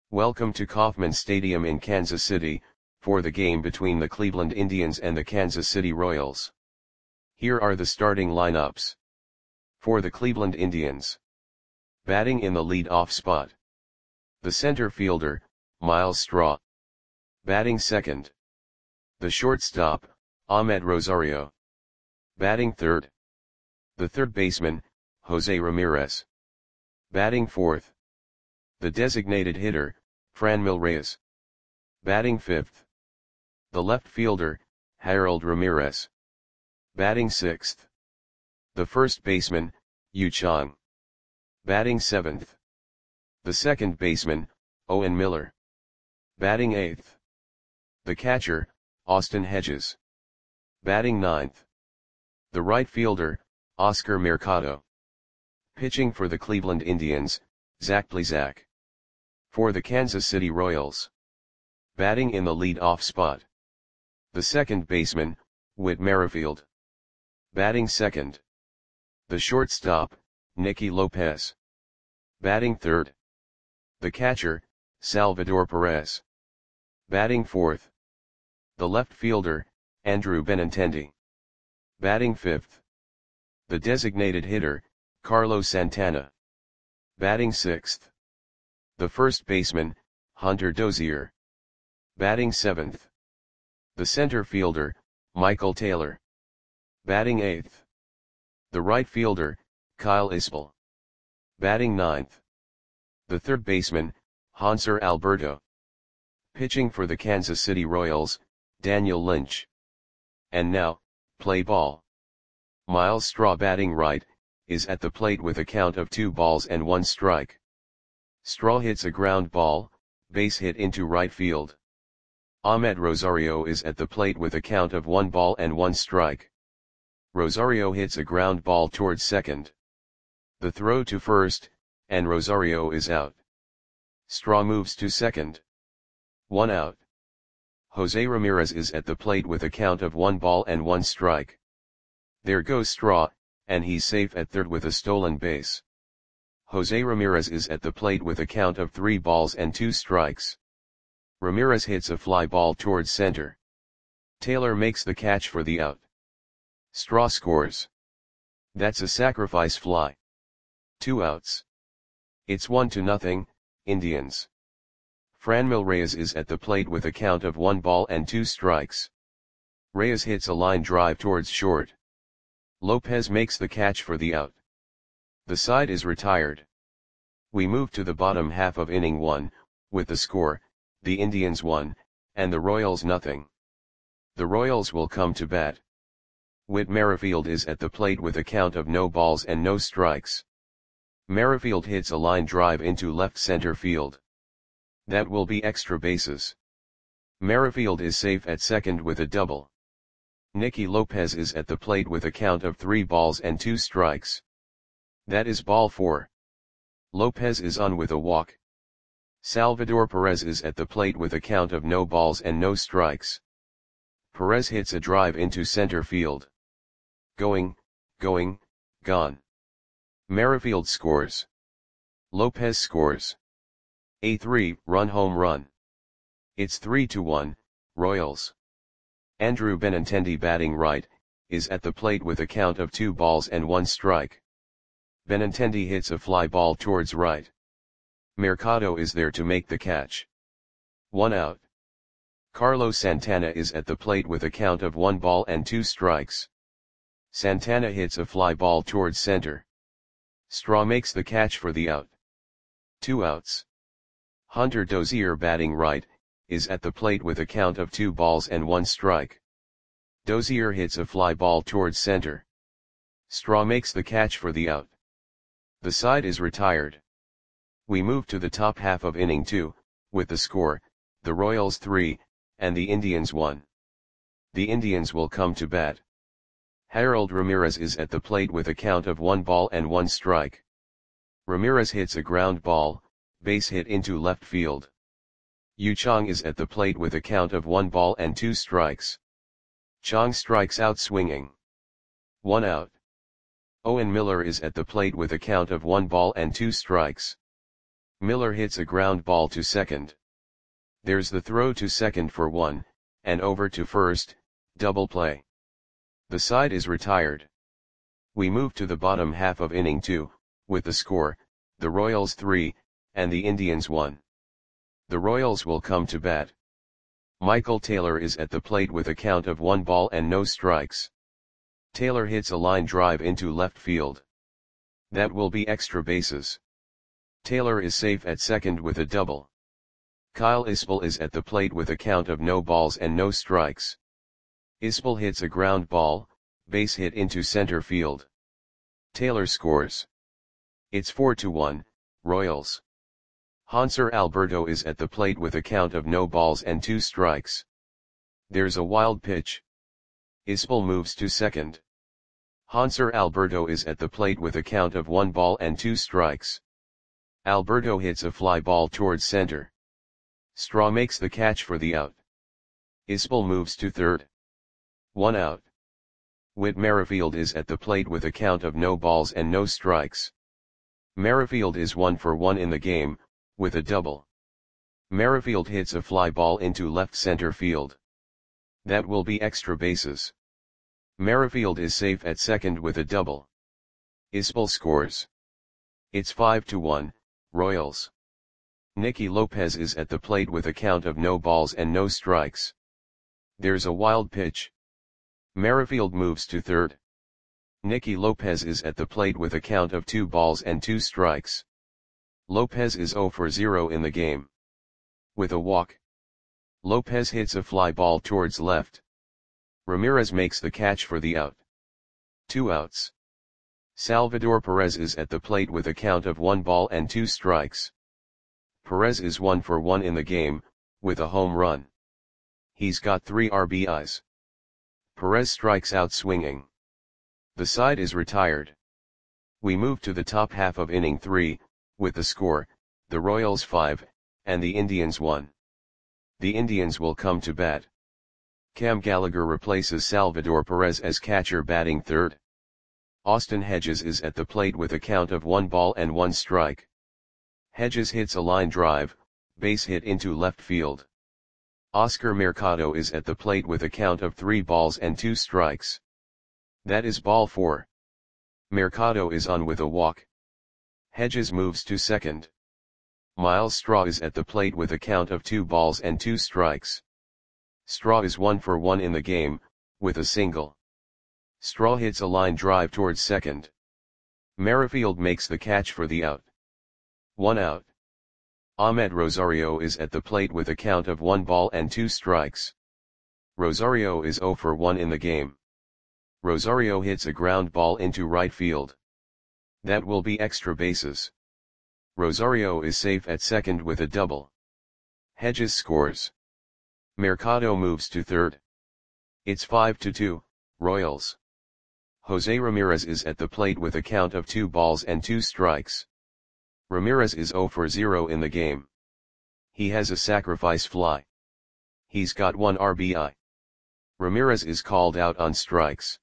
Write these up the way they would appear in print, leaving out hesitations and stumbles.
Welcome to Kauffman Stadium in Kansas City, for the game between the Cleveland Indians and the Kansas City Royals. Here are the starting lineups. For the Cleveland Indians. Batting in the lead-off spot. The center fielder, Myles Straw. Batting second. The shortstop, Amed Rosario. Batting third. The third baseman, Jose Ramirez. Batting fourth. The designated hitter, Franmil Reyes. Batting fifth. The left fielder, Harold Ramirez. Batting sixth. The first baseman, Yu Chang. Batting seventh. The second baseman, Owen Miller. Batting eighth. The catcher, Austin Hedges. Batting ninth. The right fielder, Oscar Mercado. Pitching for the Cleveland Indians, Zach Plesac. For the Kansas City Royals. Batting in the lead-off spot. The second baseman, Whit Merrifield. Batting second. The shortstop, Nicky Lopez. Batting third. The catcher, Salvador Perez. Batting fourth. The left fielder, Andrew Benintendi. Batting fifth. The designated hitter, Carlos Santana. Batting sixth. The first baseman, Hunter Dozier. Batting seventh. The center fielder, Michael Taylor. Batting eighth. The right fielder, Kyle Isbell. Batting ninth. The third baseman, Hanser Alberto. Pitching for the Kansas City Royals, Daniel Lynch. And now, play ball. Myles Straw batting right, is at the plate with a count of 2-1 strike. Straw hits a ground ball, base hit into right field. Amed Rosario is at the plate with a count of 1-1 strike. Rosario hits a ground ball towards second. The throw to first, and Rosario is out. Straw moves to second. 1 out. Jose Ramirez is at the plate with a count of 1-1 strike. There goes Straw, and he's safe at third with a stolen base. Jose Ramirez is at the plate with a count of 3-2 strikes. Ramirez hits a fly ball towards center. Taylor makes the catch for the out. Straw scores. That's a sacrifice fly. 2 outs. It's 1-0, Indians. Franmil Reyes is at the plate with a count of 1-2 strikes. Reyes hits a line drive towards short. Lopez makes the catch for the out. The side is retired. We move to the bottom half of inning 1, with the score, the Indians 1, and the Royals 0. The Royals will come to bat. Whit Merrifield is at the plate with a count of no balls and no strikes. Merrifield hits a line drive into left center field. That will be extra bases. Merrifield is safe at second with a double. Nicky Lopez is at the plate with a count of 3-2 strikes. That is ball 4. Lopez is on with a walk. Salvador Perez is at the plate with a count of no balls and no strikes. Perez hits a drive into center field. Going, gone. Merrifield scores. Lopez scores. A 3-run home run. It's 3-1, Royals. Andrew Benintendi batting right, is at the plate with a count of 2-1 strike. Benintendi hits a fly ball towards right. Mercado is there to make the catch. 1 out. Carlos Santana is at the plate with a count of 1-2 strikes. Santana hits a fly ball towards center. Straw makes the catch for the out. 2 outs. Hunter Dozier batting right, is at the plate with a count of 2-1 strike. Dozier hits a fly ball towards center. Straw makes the catch for the out. The side is retired. We move to the top half of inning 2, with the score, the Royals 3, and the Indians 1. The Indians will come to bat. Harold Ramirez is at the plate with a count of 1-1 strike. Ramirez hits a ground ball, base hit into left field. Yu Chang is at the plate with a count of 1-2 strikes. Chang strikes out swinging. 1 out. Owen Miller is at the plate with a count of 1-2 strikes. Miller hits a ground ball to second. There's the throw to second for 1, and over to first, double play. The side is retired. We move to the bottom half of inning 2, with the score, the Royals 3, and the Indians 1. The Royals will come to bat. Michael Taylor is at the plate with a count of 1 ball and no strikes. Taylor hits a line drive into left field. That will be extra bases. Taylor is safe at second with a double. Kyle Isbell is at the plate with a count of no balls and no strikes. Isbell hits a ground ball, base hit into center field. Taylor scores. It's 4-1, Royals. Hanser Alberto is at the plate with a count of no balls and 2 strikes. There's a wild pitch. Isbell moves to second. Hanser Alberto is at the plate with a count of 1 ball and 2 strikes. Alberto hits a fly ball towards center. Straw makes the catch for the out. Isbell moves to third. 1 out. Whit Merrifield is at the plate with a count of no balls and no strikes. Merrifield is 1 for 1 in the game, with a double. Merrifield hits a fly ball into left center field. That will be extra bases. Merrifield is safe at second with a double. Isbell scores. It's 5-1, Royals. Nicky Lopez is at the plate with a count of no balls and no strikes. There's a wild pitch. Merrifield moves to third. Nicky Lopez is at the plate with a count of 2 balls and 2 strikes. Lopez is 0 for 0 in the game. With a walk. Lopez hits a fly ball towards left. Ramirez makes the catch for the out. 2 outs. Salvador Perez is at the plate with a count of 1 ball and 2 strikes. Perez is 1 for 1 in the game, with a home run. He's got 3 RBIs. Perez strikes out swinging. The side is retired. We move to the top half of inning 3, with the score, the Royals 5, and the Indians 1. The Indians will come to bat. Cam Gallagher replaces Salvador Perez as catcher batting third. Austin Hedges is at the plate with a count of 1 ball and 1 strike. Hedges hits a line drive, base hit into left field. Oscar Mercado is at the plate with a count of 3 balls and 2 strikes. That is ball 4. Mercado is on with a walk. Hedges moves to second. Miles Straw is at the plate with a count of 2 balls and 2 strikes. Straw is 1 for 1 in the game, with a single. Straw hits a line drive towards second. Merrifield makes the catch for the out. 1 out. Ahmed Rosario is at the plate with a count of 1 ball and 2 strikes. Rosario is 0 for 1 in the game. Rosario hits a ground ball into right field. That will be extra bases. Rosario is safe at second with a double. Hedges scores. Mercado moves to third. It's 5-2, Royals. Jose Ramirez is at the plate with a count of 2 balls and 2 strikes. Ramirez is 0 for 0 in the game. He has a sacrifice fly. He's got 1 RBI. Ramirez is called out on strikes.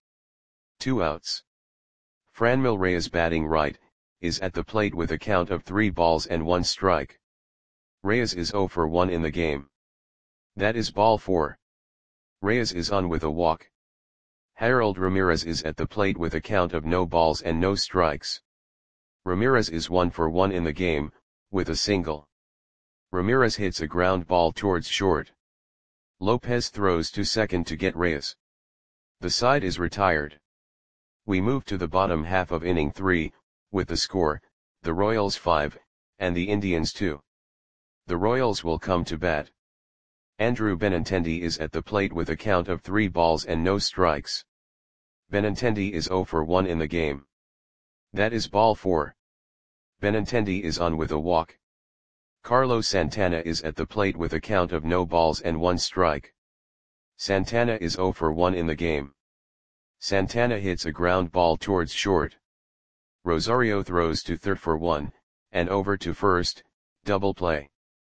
2 outs. Franmil Reyes batting right, is at the plate with a count of 3 balls and 1 strike. Reyes is 0 for 1 in the game. That is ball 4. Reyes is on with a walk. Harold Ramirez is at the plate with a count of no balls and no strikes. Ramirez is 1 for 1 in the game, with a single. Ramirez hits a ground ball towards short. Lopez throws to second to get Reyes. The side is retired. We move to the bottom half of inning 3, with the score, the Royals 5, and the Indians 2. The Royals will come to bat. Andrew Benintendi is at the plate with a count of 3 balls and no strikes. Benintendi is 0 for 1 in the game. That is ball 4. Benintendi is on with a walk. Carlos Santana is at the plate with a count of no balls and 1 strike. Santana is 0 for 1 in the game. Santana hits a ground ball towards short. Rosario throws to third for 1, and over to first, double play.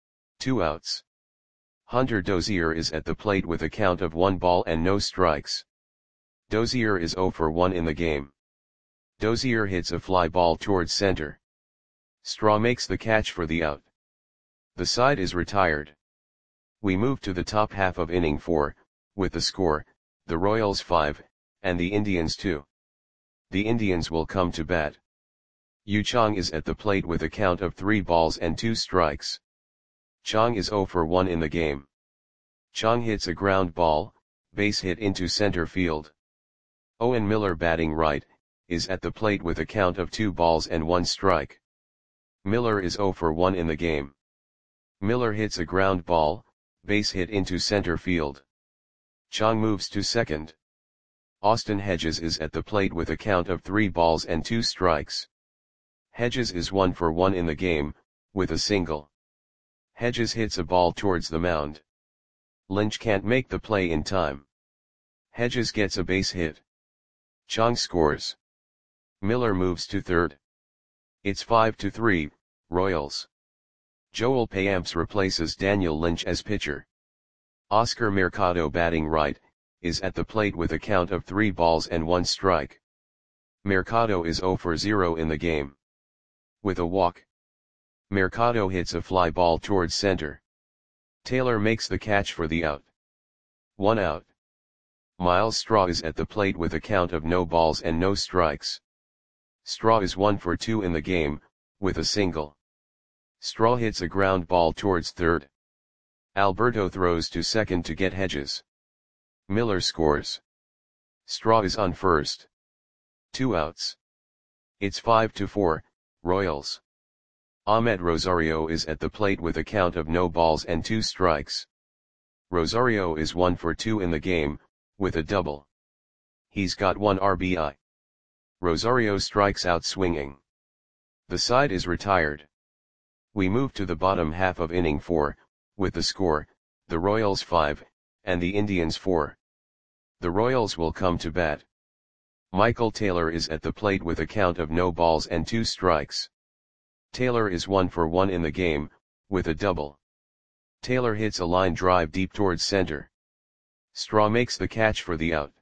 2 outs. Hunter Dozier is at the plate with a count of 1 ball and no strikes. Dozier is 0 for 1 in the game. Dozier hits a fly ball towards center. Straw makes the catch for the out. The side is retired. We move to the top half of inning 4, with the score, the Royals 5, and the Indians 2. The Indians will come to bat. Yu Chang is at the plate with a count of 3 balls and 2 strikes. Chang is 0 for 1 in the game. Chang hits a ground ball, base hit into center field. Owen Miller, batting right, is at the plate with a count of 2 balls and 1 strike. Miller is 0 for 1 in the game. Miller hits a ground ball, base hit into center field. Chang moves to second. Austin Hedges is at the plate with a count of 3 balls and 2 strikes. Hedges is 1 for 1 in the game, with a single. Hedges hits a ball towards the mound. Lynch can't make the play in time. Hedges gets a base hit. Chang scores. Miller moves to third. It's 5-3, Royals. Joel Payamps replaces Daniel Lynch as pitcher. Oscar Mercado, batting right, is at the plate with a count of 3 balls and 1 strike. Mercado is 0 for 0 in the game. With a walk, Mercado hits a fly ball towards center. Taylor makes the catch for the out. 1 out. Miles Straw is at the plate with a count of no balls and no strikes. Straw is 1 for 2 in the game, with a single. Straw hits a ground ball towards third. Alberto throws to second to get Hedges. Miller scores. Straw is on first. 2 outs. It's 5-4, Royals. Ahmed Rosario is at the plate with a count of no balls and 2 strikes. Rosario is 1 for 2 in the game, with a double. He's got 1 RBI. Rosario strikes out swinging. The side is retired. We move to the bottom half of inning 4, with the score, the Royals 5, and the Indians 4. The Royals will come to bat. Michael Taylor is at the plate with a count of no balls and 2 strikes. Taylor is 1 for 1 in the game, with a double. Taylor hits a line drive deep towards center. Straw makes the catch for the out.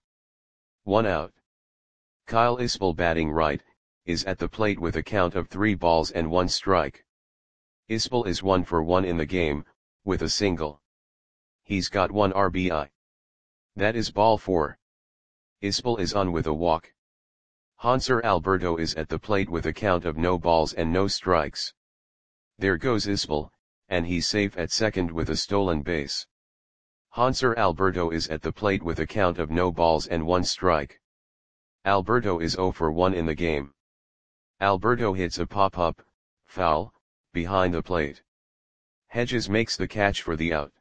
1 out. Kyle Isbell, batting right, is at the plate with a count of 3 balls and 1 strike. Isbell is 1 for 1 in the game, with a single. He's got 1 RBI. That is ball 4. Isbell is on with a walk. Hanser Alberto is at the plate with a count of no balls and no strikes. There goes Isbell, and he's safe at second with a stolen base. Hanser Alberto is at the plate with a count of no balls and 1 strike. Alberto is 0 for 1 in the game. Alberto hits a pop-up, foul, behind the plate. Hedges makes the catch for the out.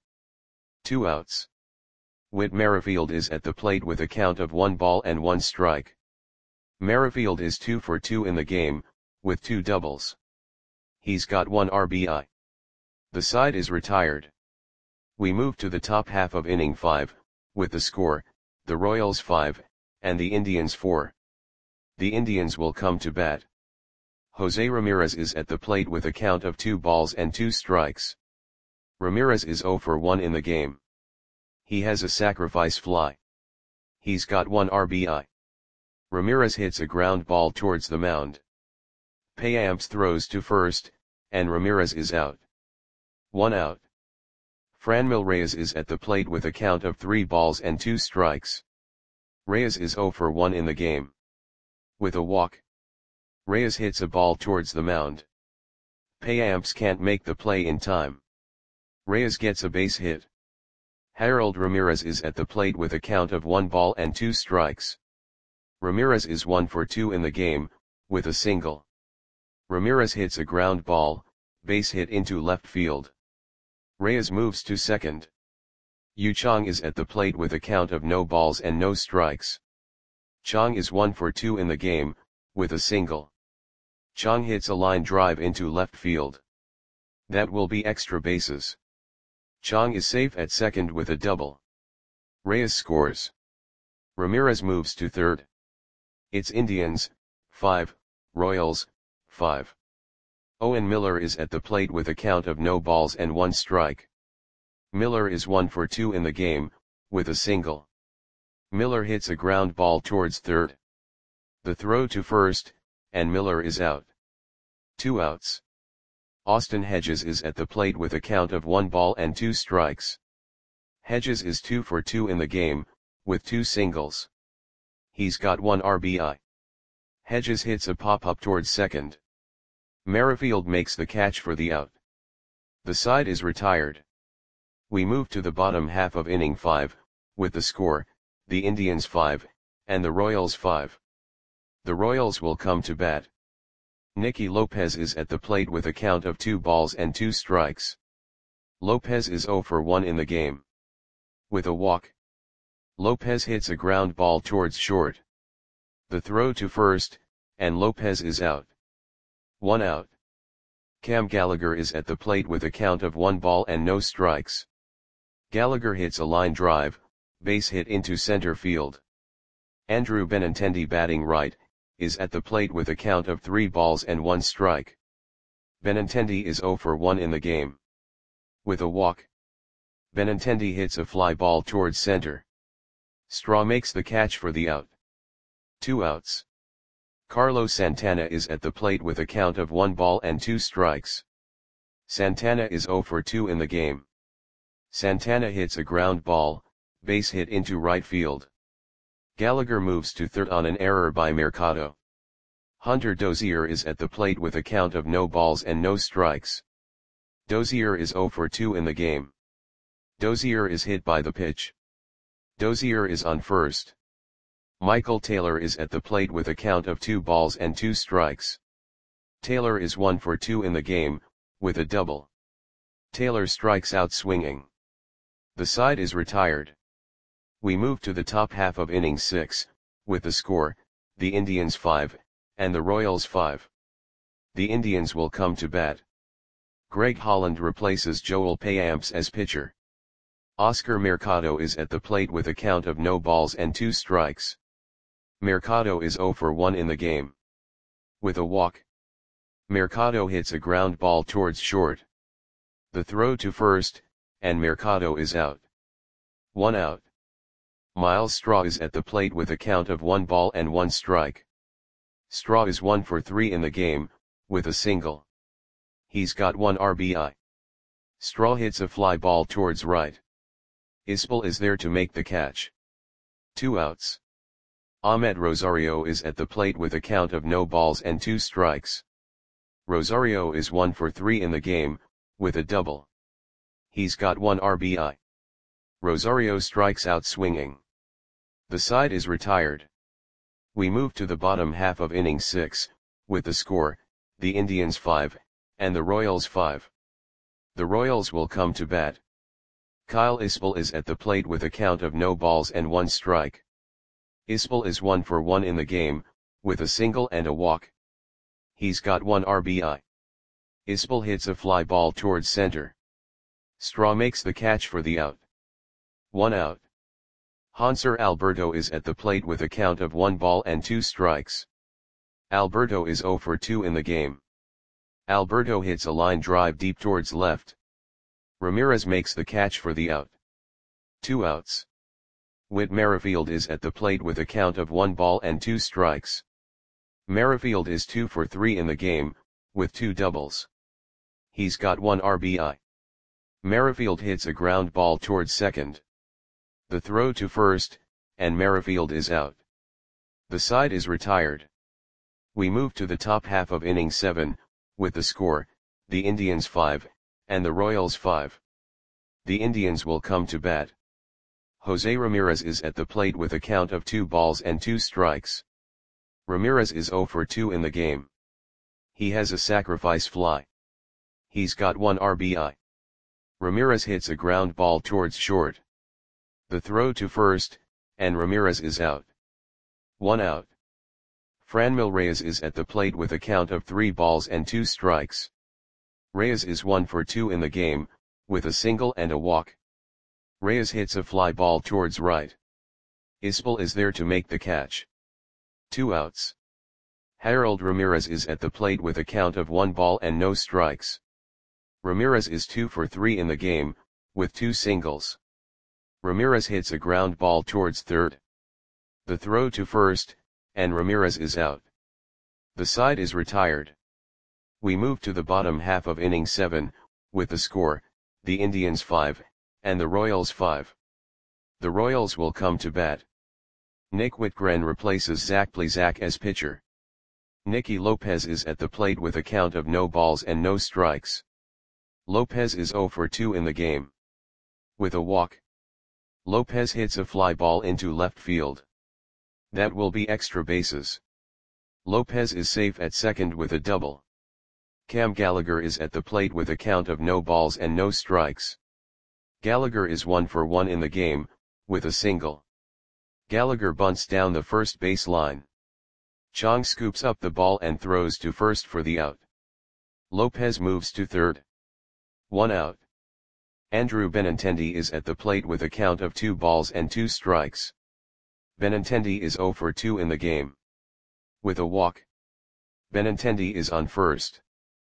2 outs. Whit Merrifield is at the plate with a count of 1 ball and 1 strike. Merrifield is 2 for 2 in the game, with 2 doubles. He's got 1 RBI. The side is retired. We move to the top half of inning 5, with the score, the Royals 5, and the Indians 4. The Indians will come to bat. Jose Ramirez is at the plate with a count of 2 balls and 2 strikes. Ramirez is 0 for 1 in the game. He has a sacrifice fly. He's got 1 RBI. Ramirez hits a ground ball towards the mound. Payamps throws to first, and Ramirez is out. 1 out. Franmil Reyes is at the plate with a count of 3 balls and 2 strikes. Reyes is 0 for 1 in the game. With a walk, Reyes hits a ball towards the mound. Payamps can't make the play in time. Reyes gets a base hit. Harold Ramirez is at the plate with a count of 1 ball and 2 strikes. Ramirez is 1 for 2 in the game, with a single. Ramirez hits a ground ball, base hit into left field. Reyes moves to second. Yu Chang is at the plate with a count of no balls and no strikes. Chang is 1 for 2 in the game, with a single. Chang hits a line drive into left field. That will be extra bases. Chang is safe at second with a double. Reyes scores. Ramirez moves to third. It's Indians, 5, Royals, 5. Owen Miller is at the plate with a count of no balls and 1 strike. Miller is 1 for 2 in the game, with a single. Miller hits a ground ball towards third. The throw to first, and Miller is out. 2 outs. Austin Hedges is at the plate with a count of 1 ball and 2 strikes. Hedges is 2 for 2 in the game, with 2 singles. He's got 1 RBI. Hedges hits a pop-up towards second. Merrifield makes the catch for the out. The side is retired. We move to the bottom half of inning 5, with the score, the Indians 5, and the Royals 5. The Royals will come to bat. Nicky Lopez is at the plate with a count of 2 balls and 2 strikes. Lopez is 0 for 1 in the game. With a walk, Lopez hits a ground ball towards short. The throw to first, and Lopez is out. 1 out. Cam Gallagher is at the plate with a count of 1 ball and no strikes. Gallagher hits a line drive, base hit into center field. Andrew Benintendi, batting right, is at the plate with a count of 3 balls and 1 strike. Benintendi is 0 for 1 in the game. With a walk, Benintendi hits a fly ball towards center. Straw makes the catch for the out. 2 outs. Carlos Santana is at the plate with a count of 1 ball and 2 strikes. Santana is 0 for 2 in the game. Santana hits a ground ball, base hit into right field. Gallagher moves to third on an error by Mercado. Hunter Dozier is at the plate with a count of no balls and no strikes. Dozier is 0 for 2 in the game. Dozier is hit by the pitch. Dozier is on first. Michael Taylor is at the plate with a count of 2 balls and 2 strikes. Taylor is 1 for 2 in the game, with a double. Taylor strikes out swinging. The side is retired. We move to the top half of inning 6, with the score, the Indians 5, and the Royals 5. The Indians will come to bat. Greg Holland replaces Joel Payamps as pitcher. Oscar Mercado is at the plate with a count of no balls and 2 strikes. Mercado is 0 for 1 in the game. With a walk, Mercado hits a ground ball towards short. The throw to first, and Mercado is out. 1 out. Miles Straw is at the plate with a count of 1 ball and 1 strike. Straw is 1 for 3 in the game, with a single. He's got 1 RBI. Straw hits a fly ball towards right. Ispel is there to make the catch. 2 outs. Ahmed Rosario is at the plate with a count of no balls and 2 strikes. Rosario is 1 for 3 in the game, with a double. He's got 1 RBI. Rosario strikes out swinging. The side is retired. We move to the bottom half of inning 6, with the score, the Indians 5, and the Royals 5. The Royals will come to bat. Kyle Ispel is at the plate with a count of no balls and 1 strike. Ispel is 1 for 1 in the game, with a single and a walk. He's got 1 RBI. Ispel hits a fly ball towards center. Straw makes the catch for the out. 1 out. Hanser Alberto is at the plate with a count of 1 ball and 2 strikes. Alberto is 0 for 2 in the game. Alberto hits a line drive deep towards left. Ramirez makes the catch for the out. 2 outs. Whit Merrifield is at the plate with a count of 1 ball and 2 strikes. Merrifield is 2 for 3 in the game, with 2 doubles. He's got 1 RBI. Merrifield hits a ground ball towards second. The throw to first, and Merrifield is out. The side is retired. We move to the top half of inning 7, with the score, the Indians 5, and the Royals 5. The Indians will come to bat. Jose Ramirez is at the plate with a count of 2 balls and 2 strikes. Ramirez is 0 for 2 in the game. He has a sacrifice fly. He's got 1 RBI. Ramirez hits a ground ball towards short. The throw to first, and Ramirez is out. 1 out. Franmil Reyes is at the plate with a count of 3 balls and 2 strikes. Reyes is 1 for 2 in the game, with a single and a walk. Reyes hits a fly ball towards right. Ispel is there to make the catch. 2 outs. Harold Ramirez is at the plate with a count of 1 ball and no strikes. Ramirez is 2 for 3 in the game, with 2 singles. Ramirez hits a ground ball towards third. The throw to first, and Ramirez is out. The side is retired. We move to the bottom half of inning 7, with the score, the Indians 5, and the Royals 5. The Royals will come to bat. Nick Whitgren replaces Zach Plesac as pitcher. Nicky Lopez is at the plate with a count of no balls and no strikes. Lopez is 0 for 2 in the game. With a walk, Lopez hits a fly ball into left field. That will be extra bases. Lopez is safe at second with a double. Cam Gallagher is at the plate with a count of no balls and no strikes. Gallagher is 1 for 1 in the game, with a single. Gallagher bunts down the first base line. Chong scoops up the ball and throws to first for the out. Lopez moves to third. 1 out. Andrew Benintendi is at the plate with a count of 2 balls and 2 strikes. Benintendi is 0 for 2 in the game. With a walk, Benintendi is on first.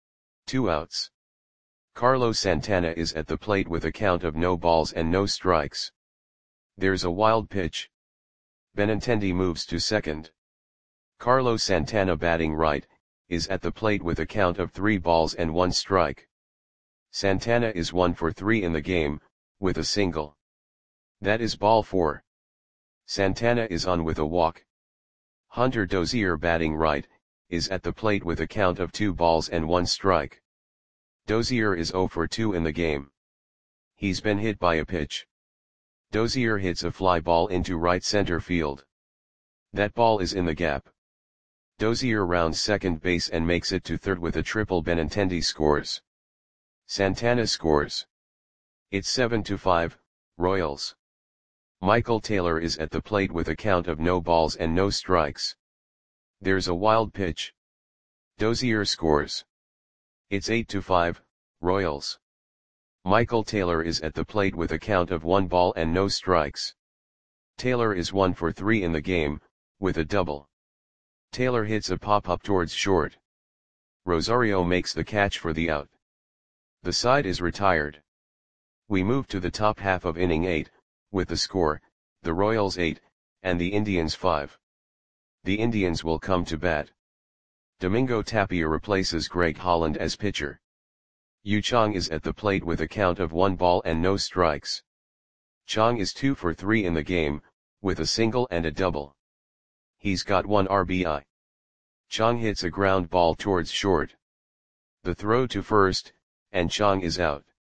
2 outs. Carlos Santana is at the plate with a count of no balls and no strikes. There's a wild pitch. Benintendi moves to second. Carlos Santana, batting right, is at the plate with a count of 3 balls and 1 strike. Santana is 1 for 3 in the game, with a single. That is ball 4. Santana is on with a walk. Hunter Dozier, batting right, is at the plate with a count of 2 balls and 1 strike. Dozier is 0 for 2 in the game. He's been hit by a pitch. Dozier hits a fly ball into right center field. That ball is in the gap. Dozier rounds second base and makes it to third with a triple. Benintendi scores. Santana scores. It's 7-5, Royals. Michael Taylor is at the plate with a count of no balls and no strikes. There's a wild pitch. Dozier scores. It's 8-5, Royals. Michael Taylor is at the plate with a count of 1 ball and no strikes. Taylor is 1 for 3 in the game, with a double. Taylor hits a pop-up towards short. Rosario makes the catch for the out. The side is retired. We move to the top half of inning 8, with the score, the Royals 8, and the Indians 5. The Indians will come to bat. Domingo Tapia replaces Greg Holland as pitcher. Yu Chang is at the plate with a count of 1 ball and no strikes. Chang is 2 for 3 in the game, with a single and a double. He's got 1 RBI. Chang hits a ground ball towards short. The throw to first, and Chang is out.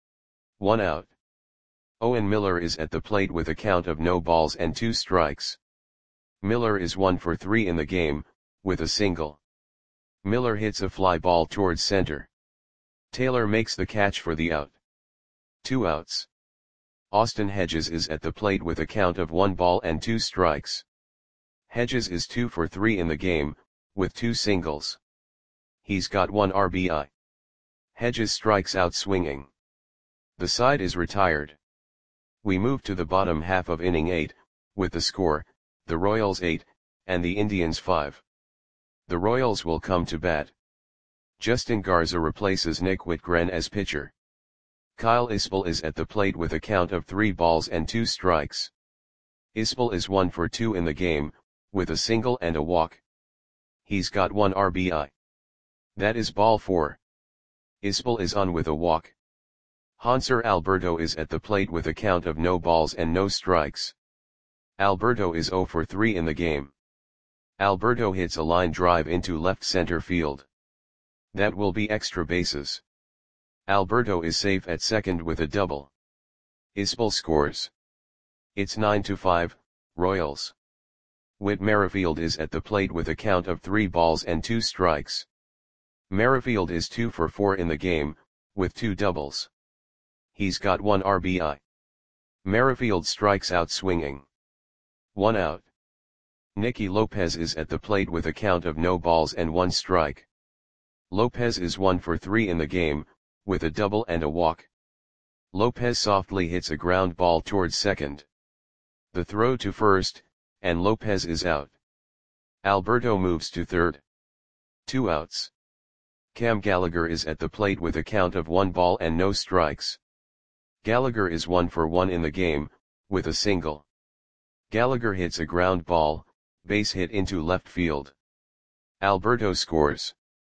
1 out. Owen Miller is at the plate with a count of no balls and 2 strikes. Miller is 1 for 3 in the game, with a single. Miller hits a fly ball towards center. Taylor makes the catch for the out. 2 outs. Austin Hedges is at the plate with a count of 1 ball and 2 strikes. Hedges is 2 for 3 in the game, with 2 singles. He's got 1 RBI. Hedges strikes out swinging. The side is retired. We move to the bottom half of inning 8, with the score, the Royals 8, and the Indians 5. The Royals will come to bat. Justin Garza replaces Nick Whitgren as pitcher. Kyle Isbell is at the plate with a count of 3 balls and 2 strikes. Isbell is 1 for 2 in the game, with a single and a walk. He's got 1 RBI. That is ball 4. Isbell is on with a walk. Hanser Alberto is at the plate with a count of no balls and no strikes. Alberto is 0 for 3 in the game. Alberto hits a line drive into left center field. That will be extra bases. Alberto is safe at second with a double. Isbell scores. It's 9-5, Royals. Whit Merrifield is at the plate with a count of 3 balls and 2 strikes. Merrifield is 2 for 4 in the game, with 2 doubles. He's got 1 RBI. Merrifield strikes out swinging. 1 out. Nicky Lopez is at the plate with a count of no balls and 1 strike. Lopez is 1 for 3 in the game, with a double and a walk. Lopez softly hits a ground ball towards second. The throw to first, and Lopez is out. Alberto moves to third. 2 outs. Cam Gallagher is at the plate with a count of 1 ball and no strikes. Gallagher is 1 for 1 in the game, with a single. Gallagher hits a ground ball, base hit into left field. Alberto scores.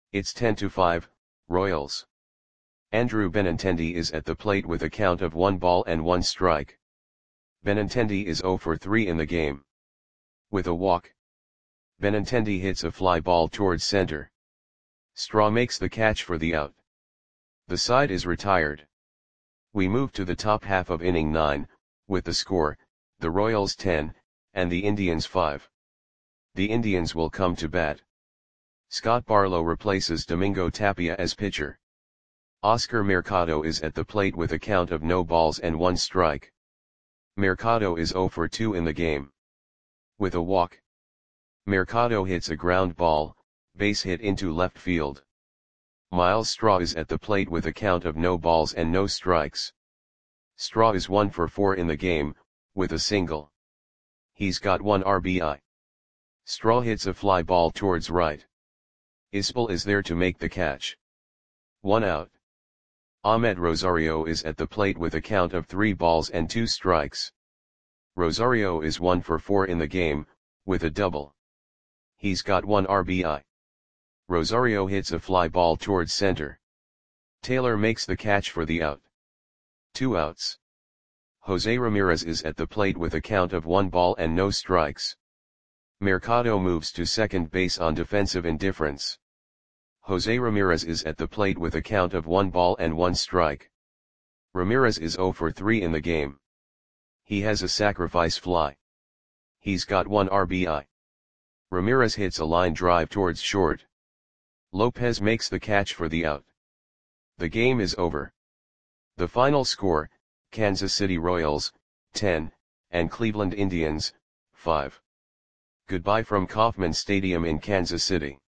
It's 10-5, Royals. Andrew Benintendi is at the plate with a count of 1 ball and 1 strike. Benintendi is 0 for 3 in the game. With a walk, Benintendi hits a fly ball towards center. Straw makes the catch for the out. The side is retired. We move to the top half of inning 9, with the score, the Royals 10, and the Indians 5. The Indians will come to bat. Scott Barlow replaces Domingo Tapia as pitcher. Oscar Mercado is at the plate with a count of no balls and 1 strike. Mercado is 0 for 2 in the game. With a walk, Mercado hits a ground ball, base hit into left field. Miles Straw is at the plate with a count of no balls and no strikes. Straw is 1 for 4 in the game, with a single. He's got 1 RBI. Straw hits a fly ball towards right. Isbell is there to make the catch. 1 out. Ahmed Rosario is at the plate with a count of 3 balls and 2 strikes. Rosario is 1 for 4 in the game, with a double. He's got 1 RBI. Rosario hits a fly ball towards center. Taylor makes the catch for the out. 2 outs. Jose Ramirez is at the plate with a count of 1 ball and no strikes. Mercado moves to second base on defensive indifference. Jose Ramirez is at the plate with a count of 1 ball and 1 strike. Ramirez is 0 for 3 in the game. He has a sacrifice fly. He's got 1 RBI. Ramirez hits a line drive towards short. Lopez makes the catch for the out. The game is over. The final score, Kansas City Royals, 10, and Cleveland Indians, 5. Goodbye from Kauffman Stadium in Kansas City.